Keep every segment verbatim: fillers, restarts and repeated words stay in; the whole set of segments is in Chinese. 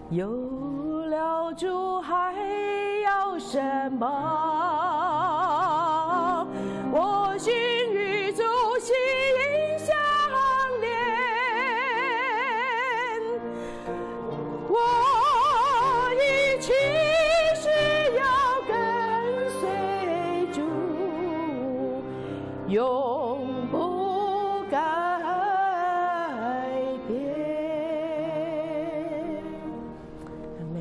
有了主还要什么？我心与主心相连，我一起是要跟随主，永不改变。阿们。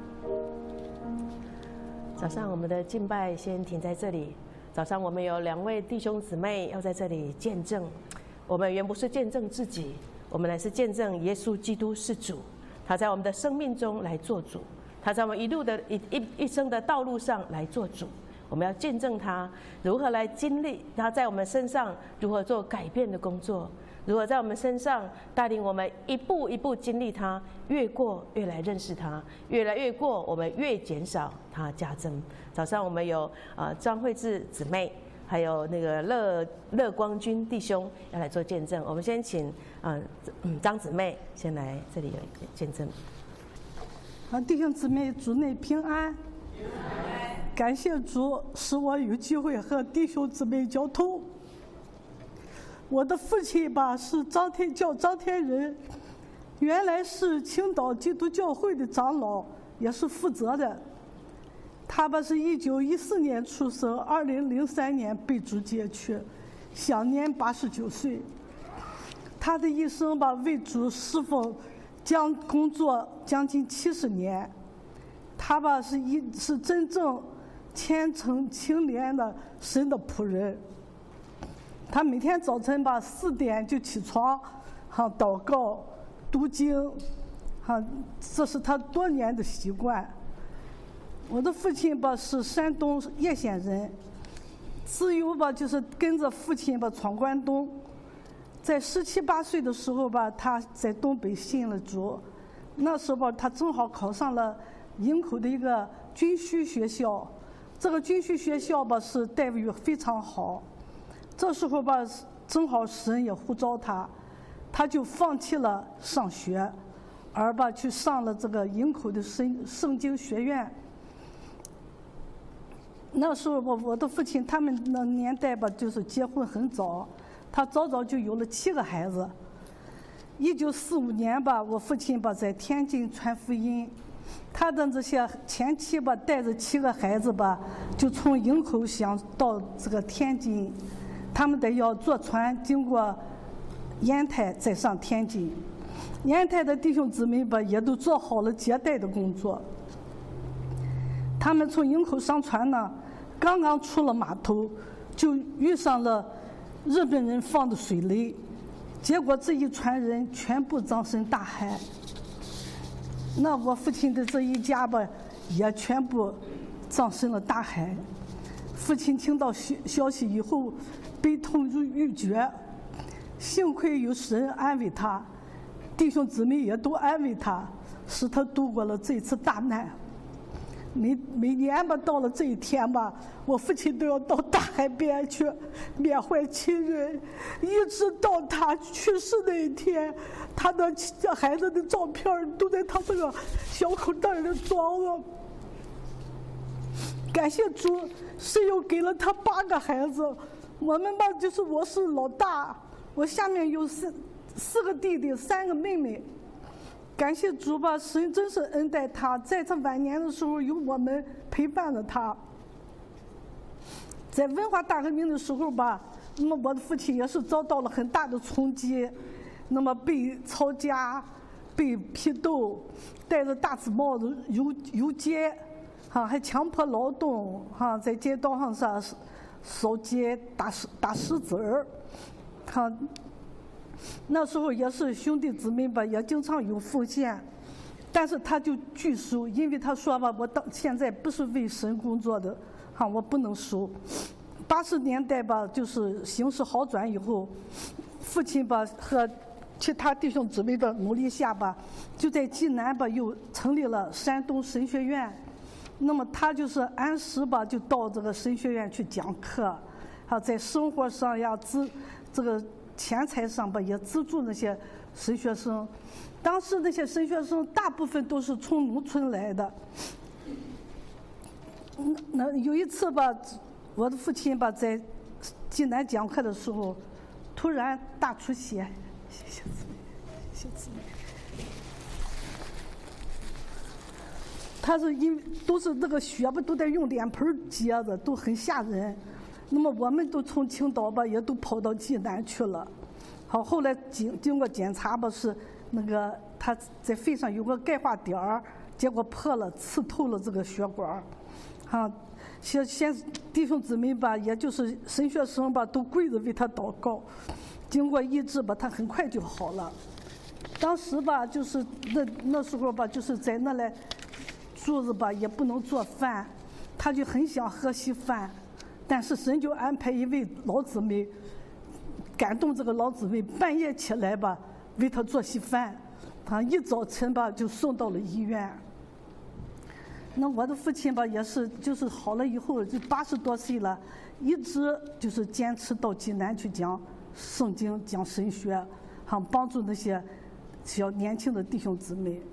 早上我们的敬拜先停在这里。早上我们有两位弟兄姊妹要在这里见证，我们原不是见证自己，我们乃是见证耶稣基督是主，他在我们的生命中来做主，他在我们一路的一一一生的道路上来做主。我们要见证他如何来经历他在我们身上如何做改变的工作，如何在我们身上带领我们一步一步经历他，越过越来认识他，越来越过我们越减少他加增。早上我们有呃张慧智姊妹，还有那个乐乐光君弟兄要来做见证。我们先请呃嗯张姊妹先来这里有见证。 啊，弟兄姊妹，主内平安。感谢主，使我有机会和弟兄姊妹交通。我的父亲吧是张天教张天仁，原来是青岛基督教会的长老，也是负责的。他吧是一九一四年出生，二零零三年被主接去，享年八十九岁。他的一生吧为主侍奉将工作将近七十年。他吧是一是真正虔诚清廉的神的仆人。他每天早晨吧四点就起床，哈祷告、读经，哈这是他多年的习惯。我的父亲吧是山东叶县人，自幼吧就是跟着父亲吧闯关东，在十七八岁的时候吧，他在东北信了主，那时候他正好考上了营口的一个军需学校，这个军需学校吧是待遇非常好。这时候吧，正好神也呼召他，他就放弃了上学，而吧去上了这个营口的圣圣经学院。那时候我我的父亲他们那年代吧，就是结婚很早，他早早就有了七个孩子。一九四五年吧，我父亲吧在天津传福音，他的这些前妻吧带着七个孩子吧，就从营口想到这个天津，他们得要坐船经过烟台再上天津。烟台的弟兄姊妹吧也都做好了接待的工作。他们从营口上船呢，刚刚出了码头，就遇上了日本人放的水雷，结果这一船人全部葬身大海。那我父亲的这一家吧，也全部葬身了大海。父亲听到消息以后，悲痛如欲绝，幸亏有神安慰他，弟兄姊妹也都安慰他，使他度过了这次大难。每每年吧，到了这一天吧，我父亲都要到大海边去缅怀亲人，一直到他去世那一天，他的孩子的照片都在他这个小口袋里装了。感谢主，神又给了他八个孩子。我们吧，就是我是老大，我下面有四四个弟弟，三个妹妹。感谢主吧，神真是恩待他，在他晚年的时候有我们陪伴了他。在文化大革命的时候吧，那么我的父亲也是遭到了很大的冲击，那么被抄家，被批斗，戴着大紫帽子游游街，哈，还强迫劳动，哈，在街道上上扫街打石打石子儿，哈。那时候也是兄弟姊妹吧，也经常有奉献，但是他就拒收，因为他说吧，我到现在不是为神工作的，哈，我不能收。八十年代吧，就是形势好转以后，父亲吧和其他弟兄姊妹的努力下吧，就在济南吧又成立了山东神学院。那么他就是按时吧就到这个神学院去讲课，啊，在生活上呀资这个钱财上吧也资助那些神学生。当时那些神学生大部分都是从农村来的。嗯，那有一次吧，我的父亲吧在济南讲课的时候，突然大出血。谢谢姊妹，谢谢姊妹。他是因为都是那个血吧，都得用脸盆接的，都很吓人。那么我们都从青岛吧，也都跑到济南去了。好，后来经经过检查吧，是那个他在肺上有个钙化点儿，结果破了，刺透了这个血管。啊，先先弟兄姊妹吧，也就是神学生吧，都跪着为他祷告。经过医治吧，他很快就好了。当时吧，就是那那时候吧，就是在那来住着吧，也不能做饭，他就很想喝稀饭，但是神就安排一位老姊妹，感动这个老姊妹半夜起来吧，为他做稀饭，他一早晨吧就送到了医院。那我的父亲吧也是，就是好了以后就八十多岁了，一直就是坚持到济南去讲圣经、讲神学，哈，帮助那些小年轻的弟兄姊妹。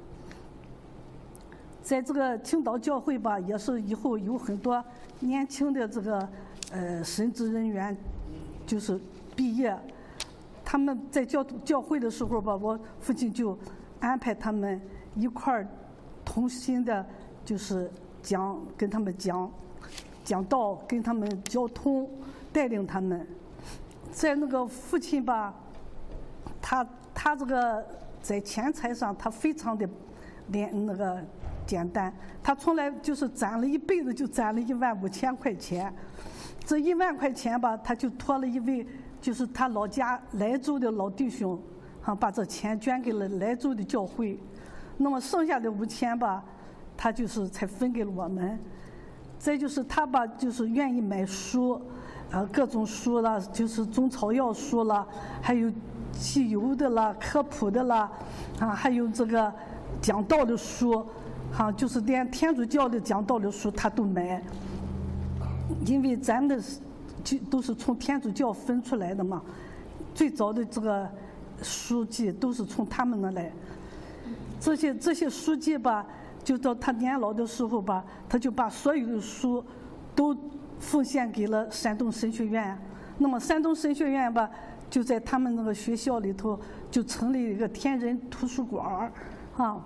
在这个青岛教会吧，也是以后有很多年轻的这个呃神职人员，就是毕业，他们在教教会的时候吧，我父亲就安排他们一块儿同心的。就是讲跟他们讲讲道，跟他们交通，带领他们。在那个父亲吧，他他这个在钱财上他非常的连那个简单，他从来就是攒了一辈子就攒了一万五千块钱，这一万块钱吧，他就托了一位就是他老家莱州的老弟兄，啊，把这钱捐给了莱州的教会。那么剩下的五千吧。他就是才分给了我们，再就是他吧，就是愿意买书，呃，各种书啦，就是中草药书啦，还有汽油的啦、科普的啦，啊，还有这个讲道的书，哈、啊，就是连天主教的讲道的书他都买，因为咱们就都是从天主教分出来的嘛，最早的这个书籍都是从他们那来，这些这些书籍吧。就到他年老的时候吧，他就把所有的书都奉献给了山东神学院。那么山东神学院吧，就在他们那个学校里头就成立一个天人图书馆啊。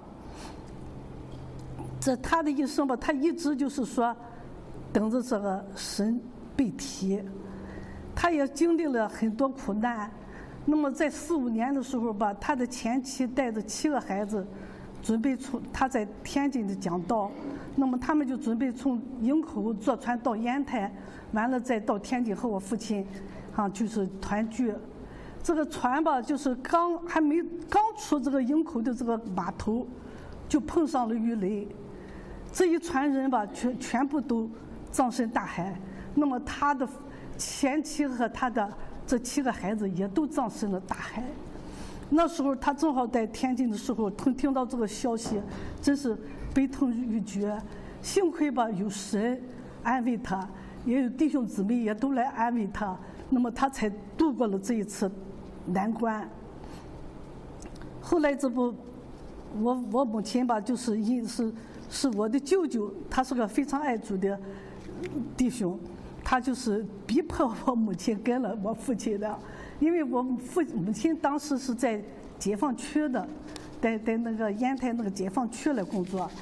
这他的一生吧，他一直就是说等着这个神被提，他也经历了很多苦难。那么在四五年的时候吧，他的前妻带着七个孩子。准备从他在天津的讲道，那么他们就准备从营口坐船到烟台，完了再到天津和我父亲，啊，就是团聚。这个船吧，就是刚还没刚出这个营口的这个码头，就碰上了鱼雷，这一船人吧，全全部都葬身大海。那么他的前妻和他的这七个孩子也都葬身了大海。那时候他正好在天津的时候，听听到这个消息，真是悲痛欲绝。幸亏吧有神安慰他，也有弟兄姊妹也都来安慰他，那么他才度过了这一次难关。后来这不，我我母亲吧，就是因是是我的舅舅，他是个非常爱主的弟兄，他就是逼迫我母亲跟了我父亲的。因为我父母亲当时是在解放区的，在在那个烟台那个解放区来工作，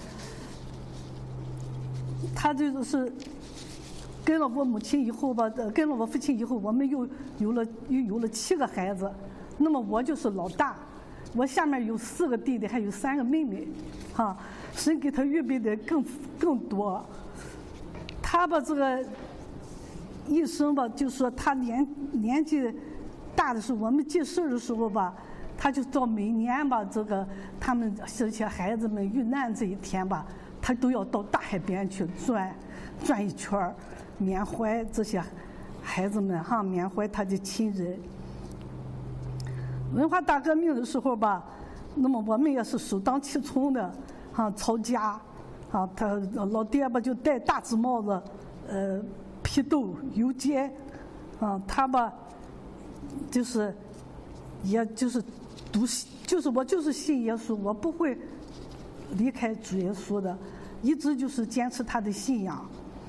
他就是跟了我母亲以后吧，跟了我父亲以后，我们又有了又有了七个孩子，那么我就是老大，我下面有四个弟弟，还有三个妹妹，哈、啊，神给他预备的更更多，他吧这个一生吧，就说他年年纪。大的时候，我们记事的时候吧，他就到每年吧，这个他们这些孩子们遇难这一天吧，他都要到大海边去转，转一圈，缅怀这些孩子们哈，缅怀他的亲人。文化大革命的时候吧，那么我们也是首当其冲的，哈，抄家，啊，他老爹吧就戴大紫帽子，呃，批斗游街，啊，他吧。就是，也就是笃就是我就是信耶稣，我不会离开主耶稣的，一直就是坚持他的信仰。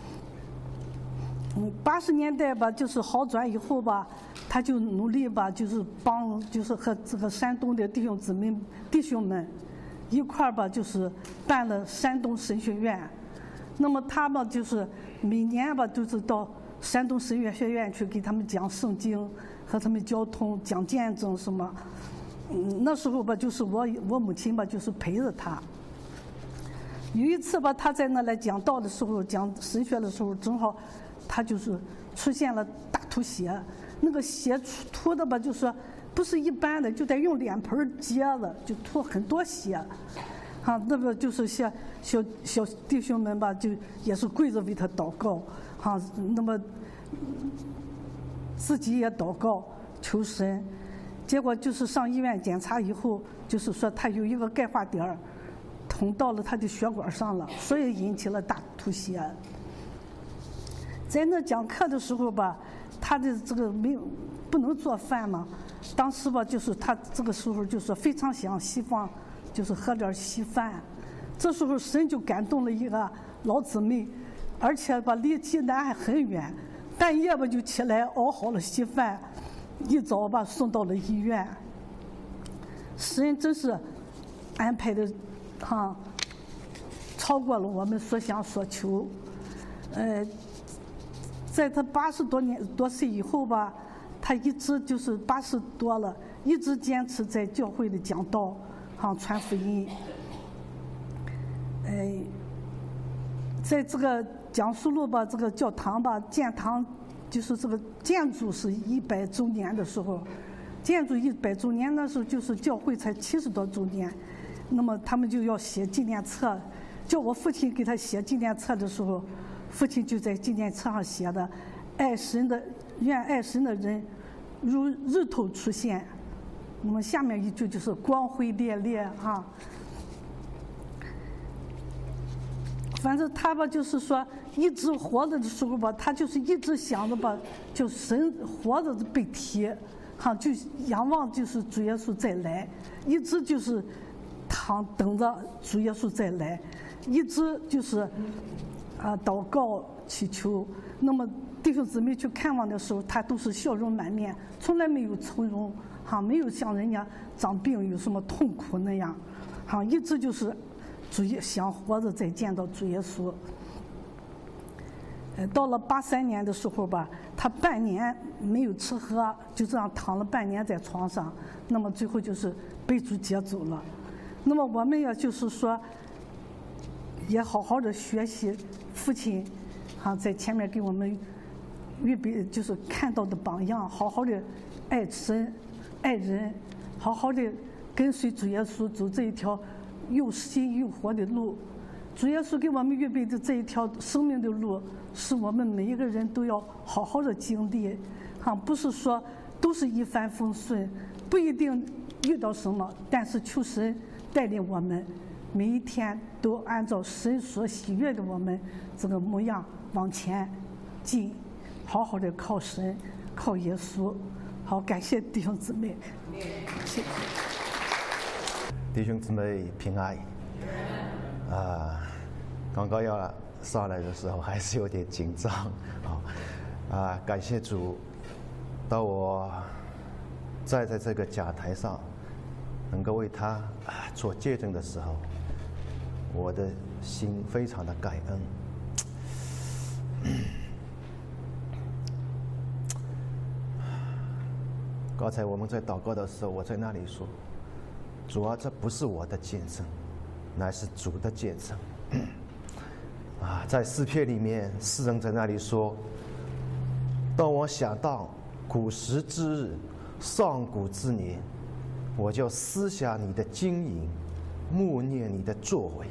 嗯，八十年代吧，就是好转以后吧，他就努力吧，就是帮，就是和这个山东的弟兄姊妹、弟兄们一块儿吧，就是办了山东神学院。那么他们就是每年吧，就是到山东神学院去给他们讲圣经，和他们交通、讲见证什么。嗯，那时候吧，就是我我母亲吧，就是陪着他。有一次吧，他在那来讲道的时候，讲神学的时候，正好他就是出现了大吐血，那个血吐的吧，就是不是一般的，就得用脸盆接了，就吐很多血。啊，那个就是小小小弟兄们吧，就也是跪着为他祷告，啊，那么自己也祷告求神。结果就是上医院检查以后，就是说他有一个钙化点儿捅到了他的血管上了，所以引起了大吐血。在那讲课的时候吧，他的这个没有不能做饭嘛，当时吧就是他这个时候就是非常想希望就是喝点稀饭。这时候神就感动了一个老姊妹，而且吧离济南还很远，半夜吧就起来熬好了稀饭，一早把送到了医院。神真是安排的哈，超过了我们所想所求。呃，在他八十多年多岁以后吧，他一直就是八十多了，一直坚持在教会的讲道，哈，传福音。呃，在这个讲述路吧，这个教堂吧，建堂就是这个建筑是一百周年的时候，建筑一百周年那时候就是教会才七十多周年，那么他们就要写纪念册，叫我父亲给他写纪念册的时候，父亲就在纪念册上写的：“爱神的愿爱神的人如日头出现。”那么下面一句就是光辉烈烈啊。反正他吧，就是说一直活着的时候吧，他就是一直想着吧，就神活着被提，哈，就仰望就是主耶稣再来，一直就是躺等着主耶稣再来，一直就是啊祷告祈求。那么弟兄姊妹去看望的时候，他都是笑容满面，从来没有愁容，哈，没有像人家长病有什么痛苦那样，哈，一直就是主耶想活着再见到主耶稣。呃，到了八三年的时候吧，他半年没有吃喝，就这样躺了半年在床上，那么最后就是被主接走了。那么我们也就是说，也好好的学习父亲，啊，在前面给我们预备就是看到的榜样，好好的爱神、爱人，好好的跟随主耶稣走这一条又新又活的路。主耶稣给我们预备的这一条生命的路，是我们每一个人都要好好的经历，哈，不是说都是一帆风顺，不一定遇到什么，但是求神带领我们，每一天都按照神所喜悦的我们这个模样往前进，好好的靠神，靠耶稣。好，感谢弟兄姊妹，谢谢。 弟兄姊妹平安。啊，刚刚要上来的时候还是有点紧张，好，啊，感谢主，当我站在这个讲台上，能够为他啊做见证的时候，我的心非常的感恩。刚才我们在祷告的时候，我在那里说，主啊，这不是我的见证，乃是主的见证。啊，在诗篇里面，诗人在那里说：“当我想到古时之日，上古之年，我就思想你的经营，默念你的作为。”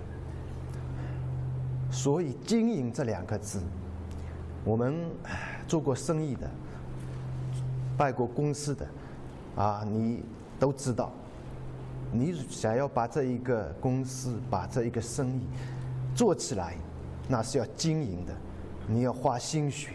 所以“经营”这两个字，我们做过生意的、办过公司的，啊，你都知道。你想要把这一个公司、把这一个生意做起来，那是要经营的，你要花心血。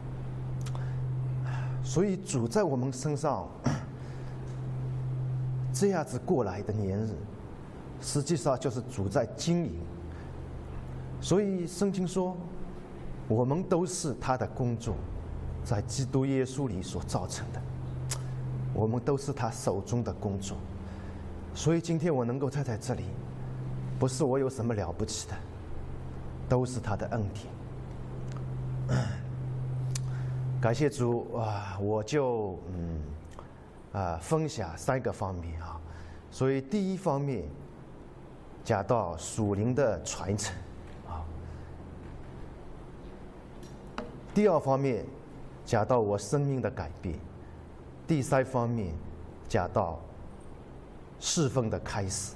所以主在我们身上这样子过来的年日，实际上就是主在经营。所以圣经说，我们都是他的工作，在基督耶稣里所造成的，我们都是他手中的工作。所以今天我能够站在这里，不是我有什么了不起的，都是他的恩典。感谢主啊！我就嗯啊分享三个方面啊。所以第一方面讲到属灵的传承啊，第二方面讲到我生命的改变，第三方面讲到侍奉的开始。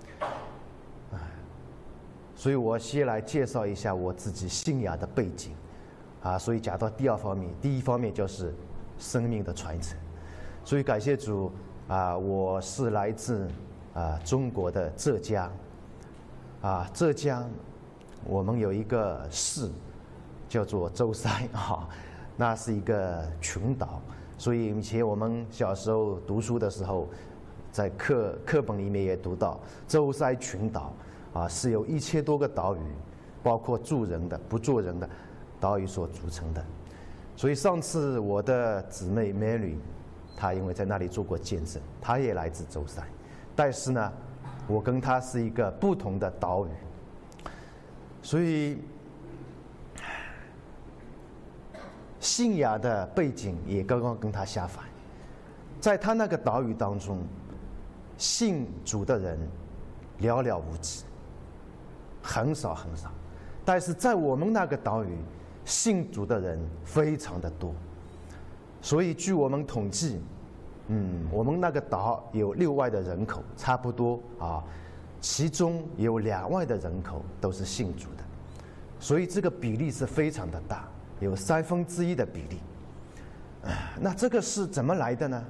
所以我先来介绍一下我自己信仰的背景啊。所以讲到第二方面，第一方面就是生命的传承。所以感谢主啊，我是来自啊中国的浙江啊，浙江我们有一个市叫做舟山啊，那是一个群岛。所以以前我们小时候读书的时候，在课课本里面也读到舟山群岛啊，是由一千多个岛屿，包括住人的、不住人的岛屿所组成的。所以上次我的姊妹 Mary， 她因为在那里做过见证，她也来自舟山，但是呢，我跟她是一个不同的岛屿，所以信仰的背景也刚刚跟她相反。在她那个岛屿当中，信主的人寥寥无几，很少很少。但是在我们那个岛屿，信主的人非常的多。所以据我们统计，嗯，我们那个岛有六万的人口，差不多啊，其中有两万的人口都是信主的，所以这个比例是非常的大，有三分之一的比例。那这个是怎么来的呢？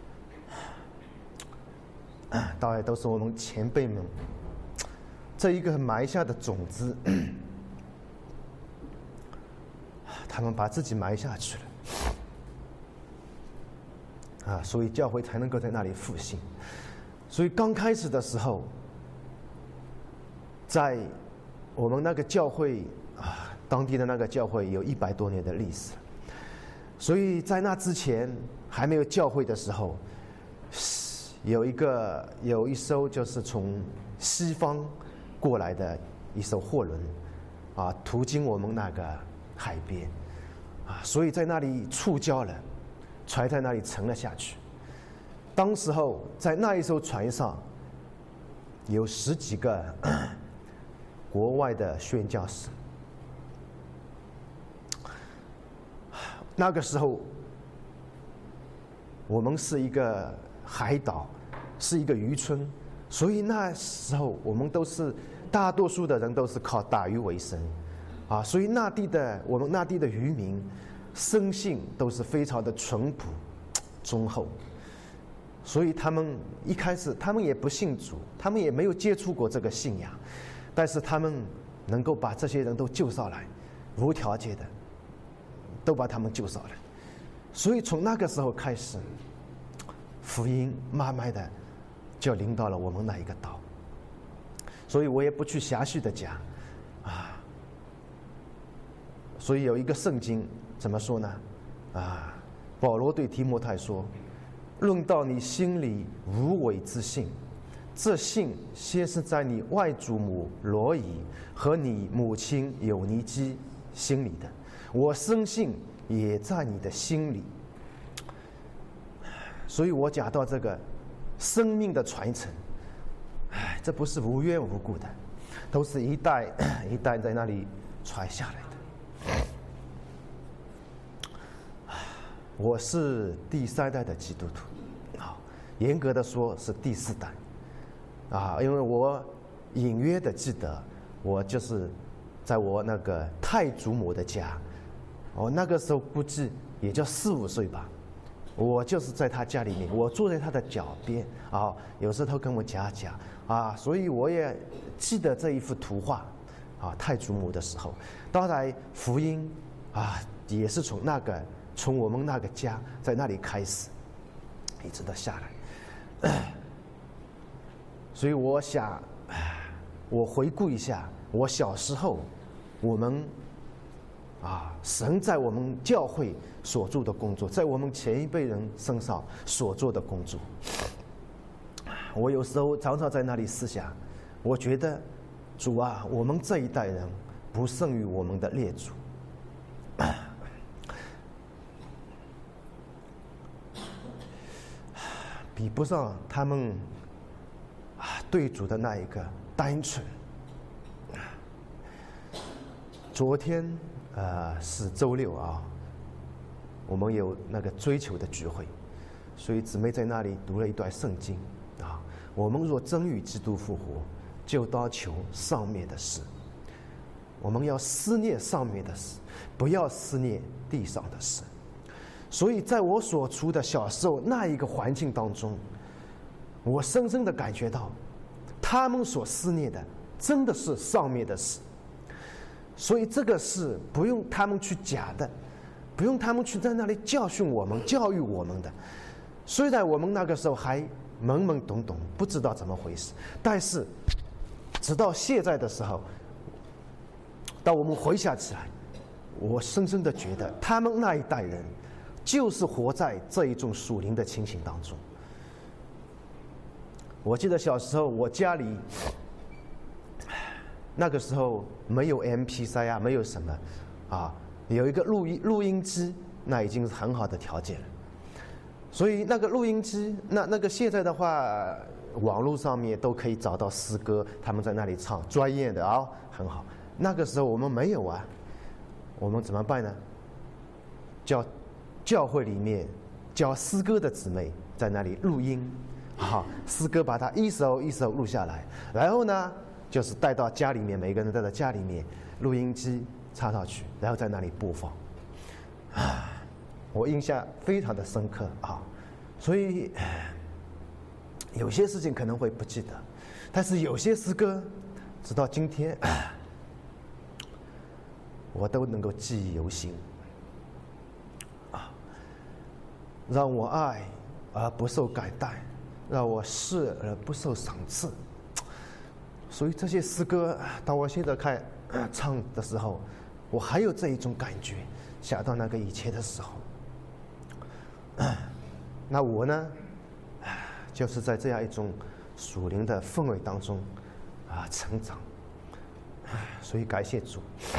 当然都是我们前辈们这一个埋下的种子，他们把自己埋下去了啊，所以教会才能够在那里复兴。所以刚开始的时候，在我们那个教会啊，当地的那个教会有一百多年的历史，所以在那之前还没有教会的时候，有一个有一艘就是从西方过来的一艘货轮啊，途经我们那个海边啊，所以在那里触礁了，船在那里沉了下去。当时候在那一艘船上有十几个国外的宣教士。那个时候我们是一个海岛，是一个渔村，所以那时候我们都是大多数的人都是靠打鱼为生啊，所以那地的我们那地的渔民生性都是非常的淳朴忠厚，所以他们一开始他们也不信主，他们也没有接触过这个信仰，但是他们能够把这些人都救上来，无条件的都把他们救上来。所以从那个时候开始，福音慢慢的就临到了我们那一个岛。所以我也不去详细的讲啊。所以有一个圣经怎么说呢？啊，保罗对提摩太说：“论到你心里无伪之信，这信先是在你外祖母罗以和你母亲有尼基心里的，我深信也在你的心里。”所以我讲到这个生命的传承，哎，这不是无缘无故的，都是一代一代在那里传下来的。我是第三代的基督徒，啊，严格的说是第四代，啊，因为我隐约的记得，我就是在我那个太祖母的家，我那个时候估计也就四五岁吧，我就是在他家里面，我坐在他的脚边啊，有时候跟我讲讲啊，所以我也记得这一幅图画啊，太祖母的时候，当然福音啊也是从那个从我们那个家在那里开始，一直到下来。 所以我想，我回顾一下我小时候，我们啊，神在我们教会所做的工作，在我们前一辈人身上所做的工作。我有时候常常在那里思想，我觉得主啊，我们这一代人不胜于我们的列祖。比不上他们啊对主的那一个单纯。昨天呃是周六啊，我们有那个追求的聚会，所以姊妹在那里读了一段圣经啊。我们若真与基督复活，就当求上面的事。我们要思念上面的事，不要思念地上的事。所以在我所处的小时候那一个环境当中，我深深的感觉到他们所思念的真的是上面的事。所以这个是不用他们去讲的，不用他们去在那里教训我们教育我们的。虽然我们那个时候还懵懵懂懂不知道怎么回事，但是直到现在的时候，当我们回想起来，我深深的觉得他们那一代人就是活在这一种属灵的情形当中。我记得小时候我家里那个时候没有 M P 三 啊，没有什么啊，有一个录音录音机，那已经是很好的条件了。所以那个录音机，那那个现在的话，网络上面都可以找到诗歌，他们在那里唱，专业的啊，很好。那个时候我们没有啊，我们怎么办呢？叫教会里面教诗歌的姊妹在那里录音，啊，诗歌把它一首一首录下来，然后呢，就是带到家里面，每个人带到家里面，录音机插上去，然后在那里播放。啊，我印象非常的深刻啊，所以有些事情可能会不记得，但是有些诗歌，直到今天，我都能够记忆犹新。啊，让我爱而不受感戴，让我视而不受赏赐。所以这些诗歌，当我现在看唱的时候，我还有这一种感觉，想到那个以前的时候。那我呢，就是在这样一种属灵的氛围当中啊成长，所以感谢主。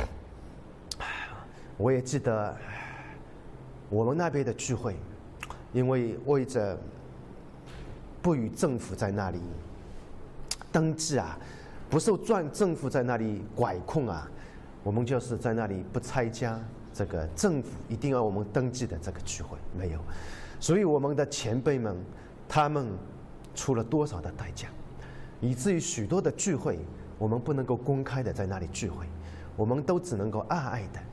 我也记得我们那边的聚会，因为为着不与政府在那里登记啊，不受专政府在那里管控啊，我们就是在那里不参加这个政府一定要我们登记的这个聚会，没有。所以我们的前辈们，他们出了多少的代价，以至于许多的聚会我们不能够公开的在那里聚会，我们都只能够暗暗的。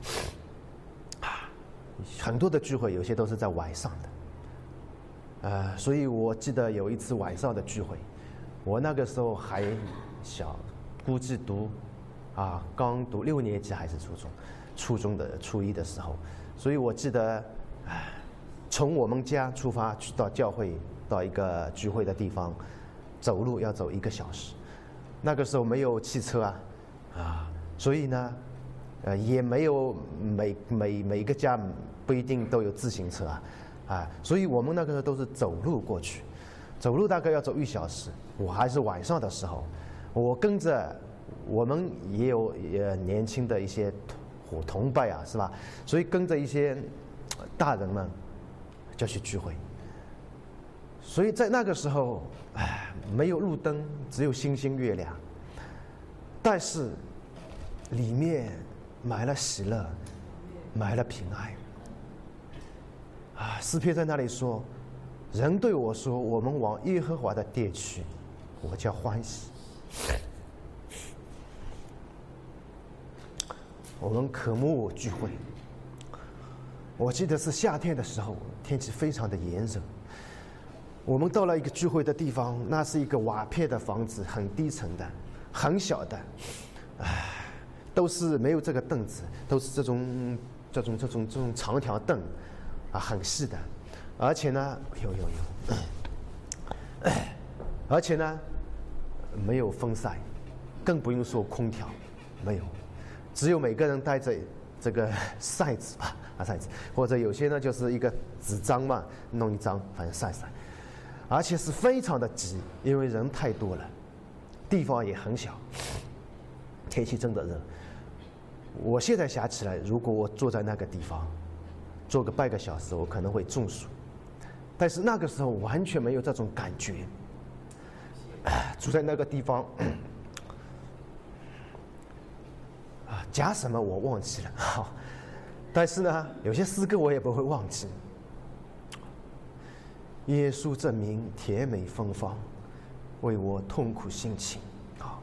很多的聚会有些都是在晚上的，呃，所以我记得有一次晚上的聚会，我那个时候还小，估计读啊刚读六年级还是初中，初中的初一的时候，所以我记得，从我们家出发去到教会，到一个聚会的地方，走路要走一个小时。那个时候没有汽车啊，啊，所以呢，呃，也没有每每每个家不一定都有自行车啊，啊，所以我们那个时候都是走路过去，走路大概要走一小时。我还是晚上的时候，我跟着我们也有也年轻的一些同同伴啊，是吧？所以跟着一些大人们就去聚会。所以在那个时候，哎，没有路灯，只有星星月亮，但是里面埋了喜乐，埋了平安。啊，诗篇在那里说：“人对我说，我们往耶和华的殿去，我将欢喜。”我们渴慕聚会。我记得是夏天的时候，天气非常的炎热。我们到了一个聚会的地方，那是一个瓦片的房子，很低层的，很小的，唉，都是没有这个凳子，都是这种这种这种这种长条凳，啊，很细的，而且呢，有有有，而且呢， 没有风扇，更不用说空调，没有，只有每个人带着这个扇子吧，啊扇子，或者有些呢就是一个纸张嘛，弄一张，反正晒晒，而且是非常的挤，因为人太多了，地方也很小，天气真的热。我现在想起来，如果我坐在那个地方，坐个半个小时，我可能会中暑。但是那个时候完全没有这种感觉，住在那个地方，啊，讲什么我忘记了，好，但是呢，有些诗歌我也不会忘记。耶稣证明甜美芬芳，为我痛苦心情，啊，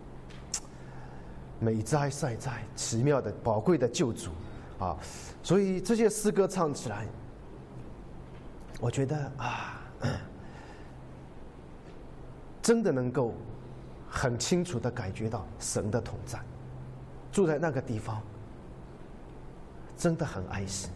美哉善哉，奇妙的宝贵的救主，啊，所以这些诗歌唱起来，我觉得啊，真的能够很清楚的感觉到神的同在，住在那个地方，真的很安心。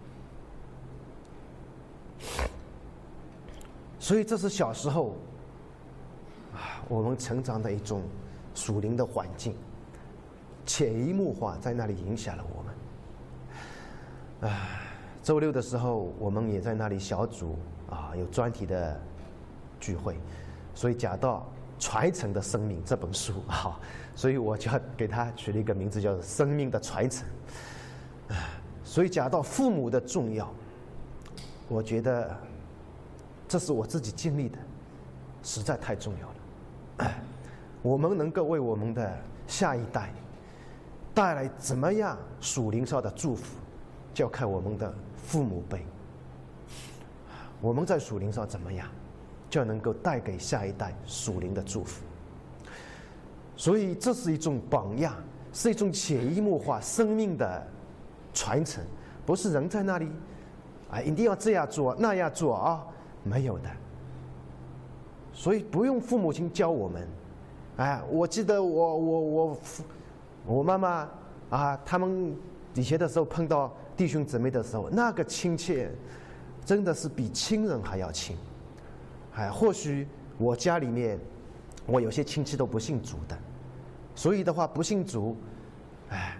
所以这是小时候啊，我们成长的一种属灵的环境，潜移默化在那里影响了我们。啊，周六的时候我们也在那里小组啊，有专题的聚会，所以讲到传承的生命这本书啊，所以我就给它取了一个名字，叫生命的传承。啊，所以讲到父母的重要，我觉得这是我自己经历的，实在太重要了。我们能够为我们的下一代带来怎么样属灵上的祝福，就要看我们的父母辈。我们在属灵上怎么样，就能够带给下一代属灵的祝福。所以这是一种榜样，是一种潜移默化生命的传承，不是人在那里啊，一定要这样做那样做啊，没有的。所以不用父母亲教我们。哎，我记得我我我我妈妈啊，他们以前的时候碰到弟兄姊妹的时候，那个亲切真的是比亲人还要亲。哎，或许我家里面我有些亲戚都不信主的，所以的话不信主，哎，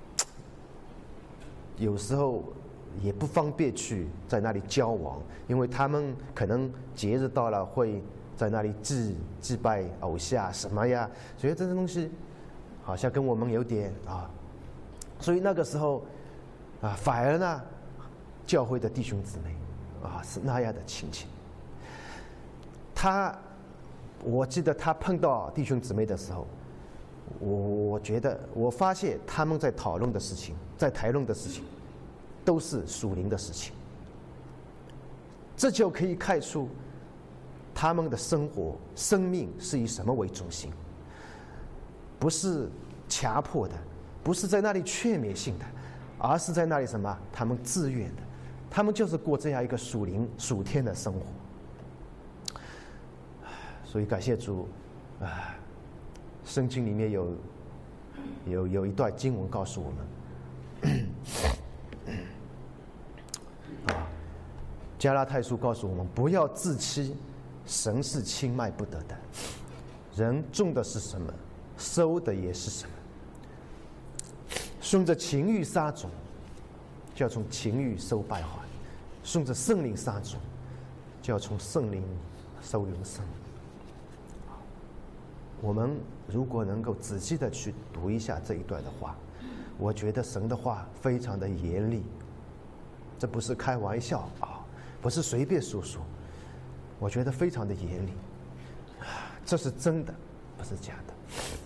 有时候也不方便去在那里交往，因为他们可能节日到了会在那里祭祭拜偶像什么呀，所以这些东西好像跟我们有点啊，所以那个时候啊，反而呢，教会的弟兄姊妹啊是那样的亲情。他，我记得他碰到弟兄姊妹的时候，我我觉得我发现他们在讨论的事情，在谈论的事情，都是属灵的事情。这就可以看出他们的生活、生命是以什么为中心，不是强迫的，不是在那里劝勉性的，而是在那里什么？他们自愿的，他们就是过这样一个属灵、属天的生活。所以感谢主，啊，圣经里面有有有一段经文告诉我们，啊，加拉太书告诉我们，不要自欺，神是轻慢不得的。人种的是什么，收的也是什么。顺着情欲撒种，就要从情欲收败坏；顺着圣灵撒种，就要从圣灵收永生。我们如果能够仔细的去读一下这一段的话，我觉得神的话非常的严厉，这不是开玩笑啊，不是随便说说，我觉得非常的严厉，这是真的，不是假的。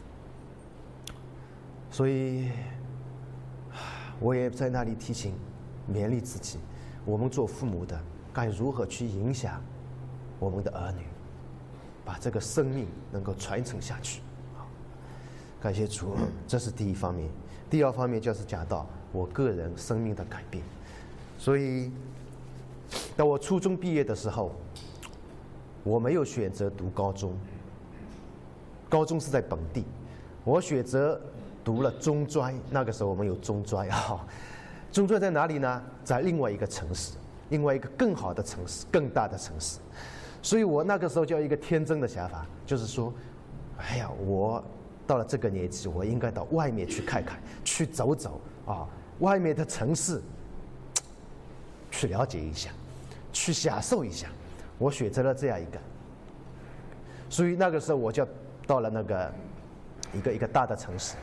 所以我也在那里提醒、勉励自己，我们做父母的该如何去影响我们的儿女，把这个生命能够传承下去。感谢主，这是第一方面。第二方面就是讲到我个人生命的改变。所以当我初中毕业的时候，我没有选择读高中，高中是在本地，我选择读了中专。那个时候我们有中专啊，中专在哪里呢？在另外一个城市，另外一个更好的城市，更大的城市。所以我那个时候就有一个天真的想法，就是说哎呀，我到了这个年纪，我应该到外面去看看，去走走啊，外面的城市去了解一下，去享受一下。我选择了这样一个，所以那个时候我就到了那个一个一个大的城市。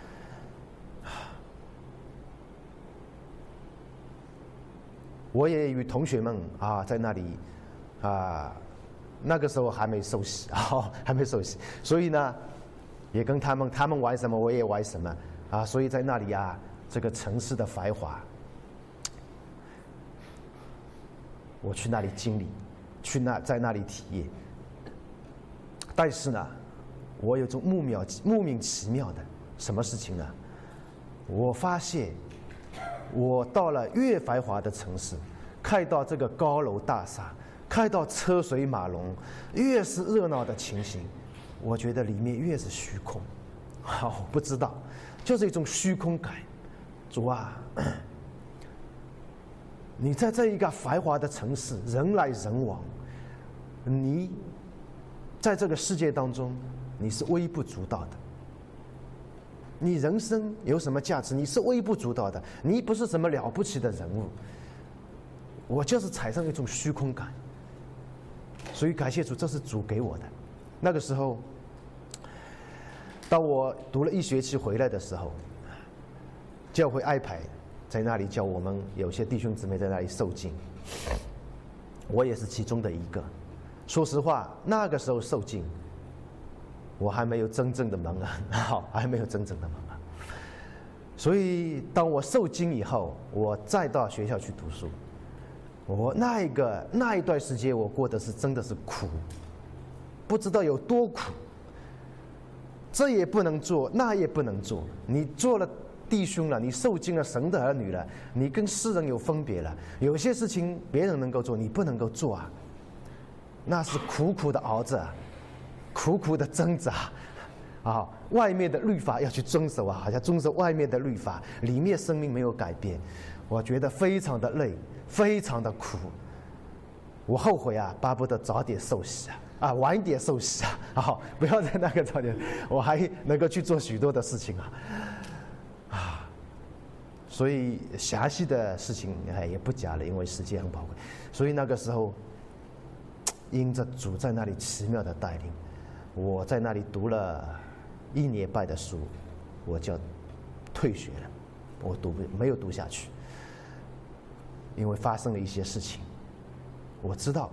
我也与同学们啊在那里啊，那个时候还没受洗啊，还没受洗，所以呢，也跟他们他们玩什么我也玩什么啊，所以在那里啊，这个城市的繁华，我去那里经历，去那在那里体验。但是呢，我有种莫名莫名其妙的什么事情呢？我发现。我到了越繁华的城市，看到这个高楼大厦，看到车水马龙，越是热闹的情形，我觉得里面越是虚空。好，我不知道，就是一种虚空感。主啊，你在这一个繁华的城市，人来人往，你在这个世界当中，你是微不足道的。你人生有什么价值？你是微不足道的，你不是什么了不起的人物。我就是产生一种虚空感，所以感谢主，这是主给我的。那个时候，当我读了一学期回来的时候，教会安排在那里叫我们有些弟兄姊妹在那里受浸，我也是其中的一个。说实话，那个时候受浸。我还没有真正的蒙恩，好，还没有真正的蒙恩。所以，当我受浸以后，我再到学校去读书，我那一个那一段时间，我过得是真的是苦，不知道有多苦。这也不能做，那也不能做。你做了弟兄了，你受浸了神的儿女了，你跟世人有分别了。有些事情别人能够做，你不能够做啊。那是苦苦的熬着。苦苦的挣扎，啊，外面的律法要去遵守啊，好像遵守外面的律法，里面生命没有改变，我觉得非常的累，非常的苦。我后悔啊，巴不得早点受洗啊，啊，晚一点受洗啊，啊，不要在那个早点，我还能够去做许多的事情啊，啊，所以详细的事情哎也不讲了，因为时间很宝贵。所以那个时候，因着主在那里奇妙的带领。我在那里读了一年半的书，我就退学了，我读没有读下去，因为发生了一些事情。我知道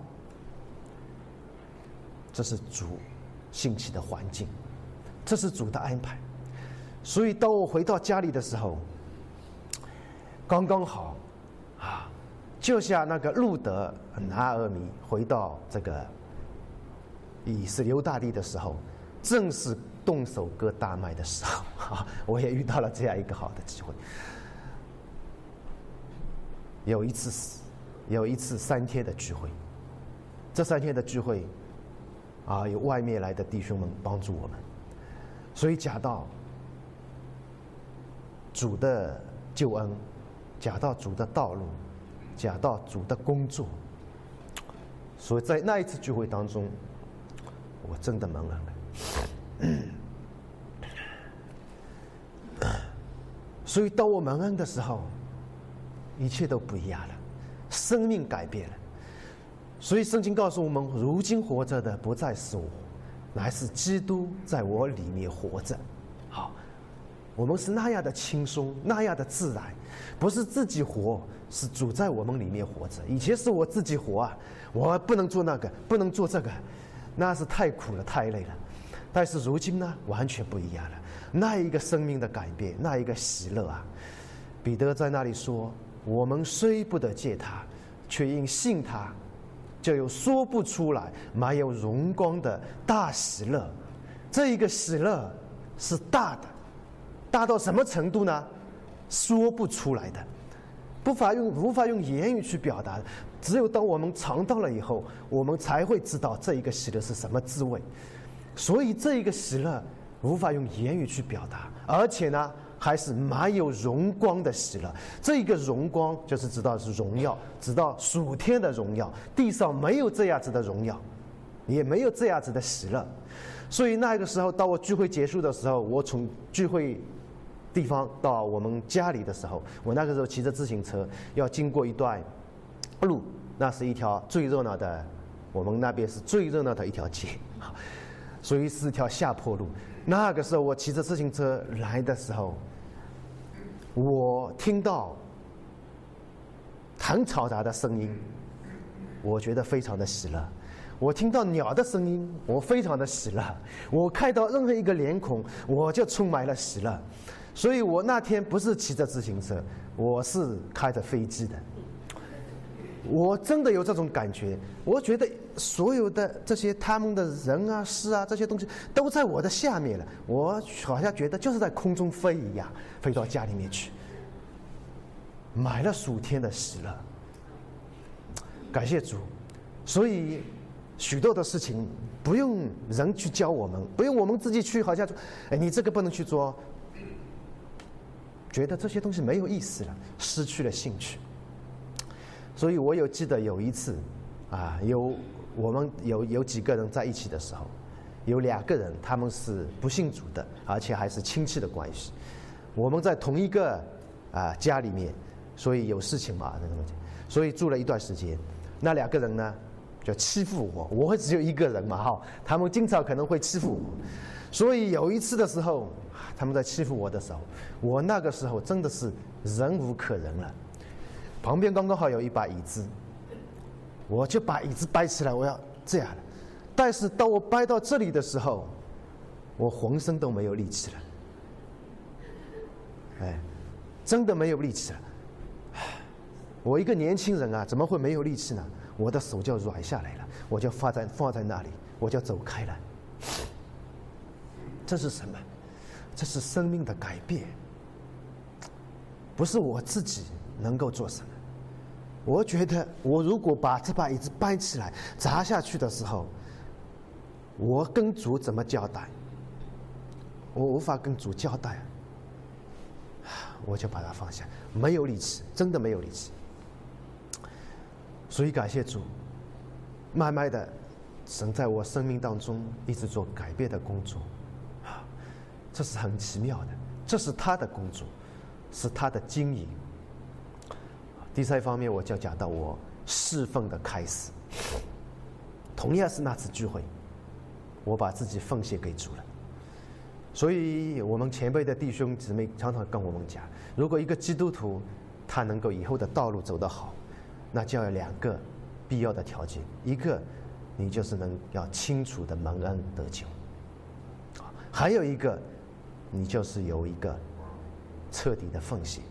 这是主兴起的环境，这是主的安排，所以当我回到家里的时候，刚刚好啊，就像那个路德拿俄米回到这个以色列犹大地的时候，正是动手割大麦的时候啊，我也遇到了这样一个好的机会。有一次，有一次三天的聚会，这三天的聚会，啊，有外面来的弟兄们帮助我们，所以讲到主的救恩，讲到主的道路，讲到主的工作，所以在那一次聚会当中。我真的蒙恩了，所以当我蒙恩的时候，一切都不一样了，生命改变了。所以圣经告诉我们，如今活着的不再是我，乃是基督在我里面活着。好，我们是那样的轻松，那样的自然，不是自己活，是主在我们里面活着。以前是我自己活啊，我不能做那个，不能做这个。那是太苦了，太累了。但是如今呢，完全不一样了。那一个生命的改变，那一个喜乐啊！彼得在那里说：“我们虽不得见他，却因信他，就有说不出来、满有荣光的大喜乐。”这一个喜乐是大的，大到什么程度呢？说不出来的，不法用无法用言语去表达的。只有当我们尝到了以后，我们才会知道这一个喜乐是什么滋味。所以这一个喜乐无法用言语去表达，而且呢，还是满有荣光的喜乐。这一个荣光就是知道是荣耀，知道属天的荣耀，地上没有这样子的荣耀，也没有这样子的喜乐。 所以那个时候，到我聚会结束的时候，我从聚会地方到我们家里的时候，我那个时候骑着自行车，要经过一段路，那是一条最热闹的，我们那边是最热闹的一条街，所以是一条下坡路。那个时候我骑着自行车来的时候，我听到很嘈杂的声音，我觉得非常的喜乐。我听到鸟的声音，我非常的喜乐。我看到任何一个脸孔，我就充满了喜乐。所以我那天不是骑着自行车，我是开着飞机的。我真的有这种感觉，我觉得所有的这些他们的人啊、事啊，这些东西都在我的下面了。我好像觉得就是在空中飞一样，飞到家里面去，买了数天的喜乐。感谢主。所以许多的事情不用人去教我们，不用我们自己去，好像说，哎，你这个不能去做，觉得这些东西没有意思了，失去了兴趣。所以我有记得有一次，啊，有我们有有几个人在一起的时候，有两个人他们是不信主的，而且还是亲戚的关系。我们在同一个啊家里面，所以有事情嘛，那种东西，所以住了一段时间。那两个人呢，就欺负我，我只有一个人嘛，哈，他们经常可能会欺负我。所以有一次的时候，他们在欺负我的时候，我那个时候真的是忍无可忍了。旁边刚刚好有一把椅子，我就把椅子掰起来，我要这样了。但是当我掰到这里的时候，我浑身都没有力气了，哎，真的没有力气了。我一个年轻人啊，怎么会没有力气呢？我的手就软下来了，我就放在放在那里，我就走开了。这是什么？这是生命的改变，不是我自己能够做什么。我觉得，我如果把这把椅子搬起来砸下去的时候，我跟主怎么交代？我无法跟主交代，我就把它放下，没有力气，真的没有力气。所以感谢主，慢慢的，神在我生命当中一直做改变的工作，这是很奇妙的，这是他的工作，是他的经营。第三方面，我就讲到我侍奉的开始，同样是那次聚会，我把自己奉献给主了。所以我们前辈的弟兄姊妹常常跟我们讲，如果一个基督徒他能够以后的道路走得好，那就要有两个必要的条件，一个你就是能要清楚的蒙恩得救，还有一个你就是有一个彻底的奉献。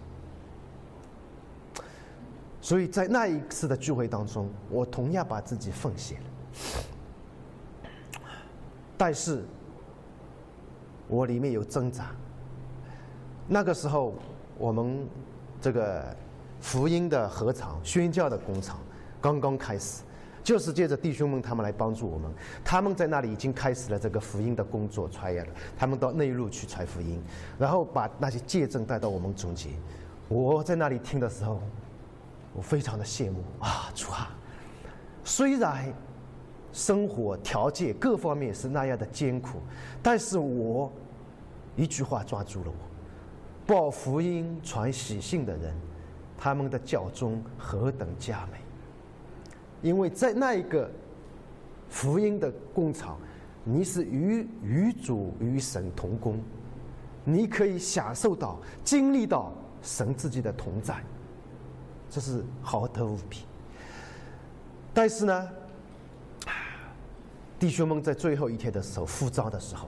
所以在那一次的聚会当中，我同样把自己奉献了，但是我里面有挣扎。那个时候我们这个福音的合场、宣教的工厂刚刚开始，就是借着弟兄们他们来帮助我们，他们在那里已经开始了这个福音的工作传扬了，他们到内陆去传福音，然后把那些见证带到我们中间。我在那里听的时候，我非常的羡慕啊，主啊！虽然生活条件各方面是那样的艰苦，但是我一句话抓住了我：报福音、传喜信的人，他们的教中何等佳美！因为在那一个福音的工厂，你是与与主与神同工，你可以享受到、经历到神自己的同在。这是好得无比。但是呢，弟兄们在最后一天的时候付账的时候，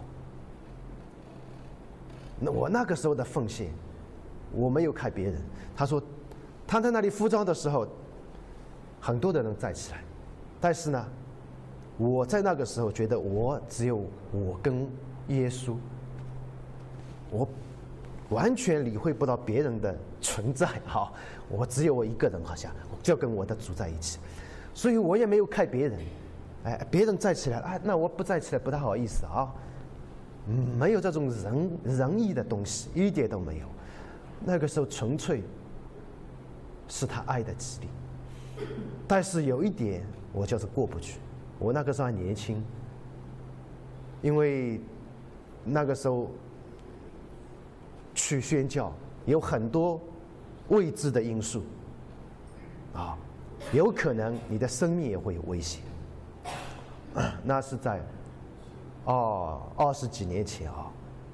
那我那个时候的奉献，我没有看别人。他说他在那里付账的时候，很多的人站起来，但是呢，我在那个时候觉得我只有我跟耶稣，我完全理会不到别人的存在，哈，我只有我一个人，好像就跟我的主在一起，所以我也没有看别人，哎，别人站起来，啊，那我不站起来不太好意思啊，没有这种仁仁义的东西，一点都没有。那个时候纯粹是他爱的激励，但是有一点我就是过不去，我那个时候还年轻， 因为那个时候去宣教有很多未知的因素啊，有可能你的生命也会有危险。那是在哦二十几年前啊，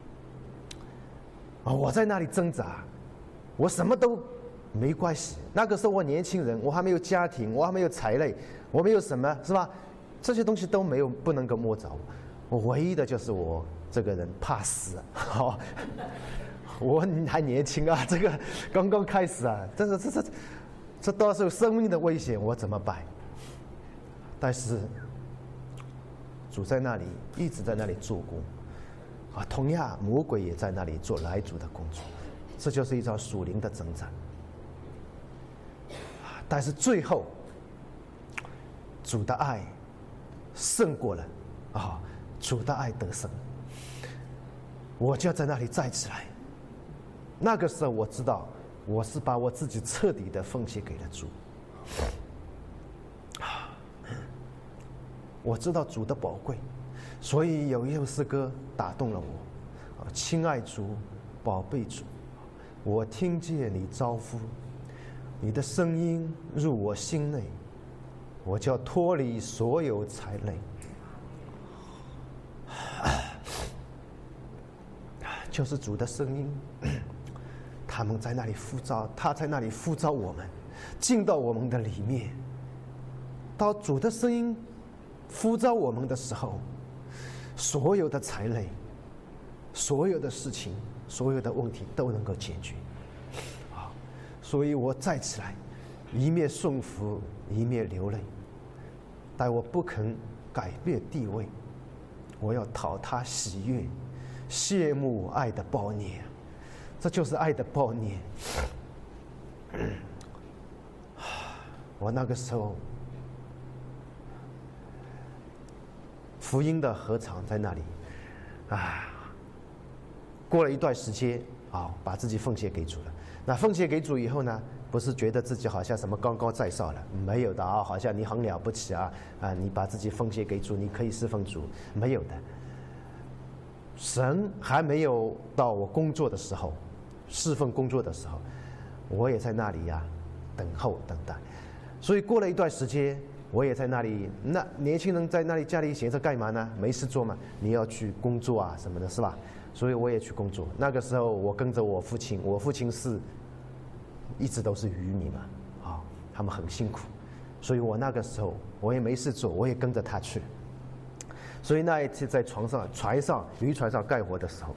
啊我在那里挣扎，我什么都没关系。那个时候我年轻人，我还没有家庭，我还没有财累，我没有什么，是吧？这些东西都没有，不能够摸着我。我唯一的就是我这个人怕死，好，我还年轻啊，这个刚刚开始啊，这这这这这到时候生命的危险，我怎么办？但是主在那里一直在那里做工啊，同样魔鬼也在那里做来主的工作，这就是一场属灵的征战。但是最后，主的爱胜过了啊，主的爱得胜，我就要在那里站起来。那个时候我知道，我是把我自己彻底的奉献给了主。我知道主的宝贵，所以有一首诗歌打动了我。啊，亲爱主，宝贝主，我听见你招呼，你的声音入我心内，我就要脱离所有财累。就是主的声音，他们在那里呼召，他在那里呼召我们，进到我们的里面。到主的声音呼召我们的时候，所有的财累，所有的事情，所有的问题都能够解决。啊，所以我站起来，一面顺服，一面流泪，但我不肯改变地位，我要讨他喜悦，羡慕爱的报孽，这就是爱的报孽。我那个时候，福音的合场在那里，啊，过了一段时间啊，把自己奉献给主了。那奉献给主以后呢，不是觉得自己好像什么高高在上了，没有的啊，好像你很了不起啊啊，你把自己奉献给主，你可以侍奉主，没有的。神还没有到我工作的时候，侍奉工作的时候，我也在那里呀、啊，等候等待。所以过了一段时间，我也在那里。那年轻人在那里家里闲着干嘛呢？没事做嘛，你要去工作啊什么的，是吧？所以我也去工作。那个时候我跟着我父亲，我父亲是一直都是渔民嘛，啊，他们很辛苦，所以我那个时候我也没事做，我也跟着他去。所以那一次在床上、船上、渔船上干活的时候，